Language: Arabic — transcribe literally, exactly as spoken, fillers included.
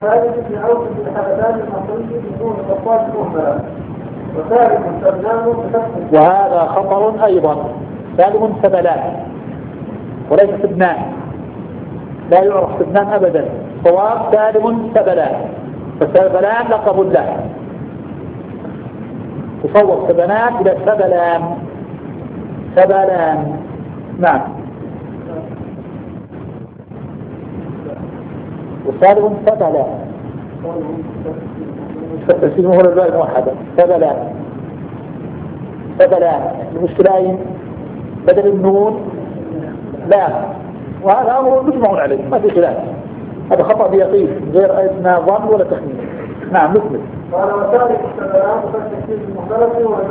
هذا مثل عوض بالحالتان المصرية بدون الأطفال مهملة وسالم سلمان بفتح. وهذا خطر أيضا. سالم سبلان وليس سبنان، لا يعرف سبنان أبدا، صواب سالم سبلان، فسبلان لقب له، تصور سبنان إلى سبلان. سبلان نعم. وسالم سبلان اسمه هو الباء الموحدة. سبلان سبلان المشكلة بدل النون لا، وهذا أمر مجمع عليه ما في خلاف، هذا خطأ بيقين غير أدنى ظن ولا تخمين. نعم مثل قال وسالم سبلان وفتح المختلف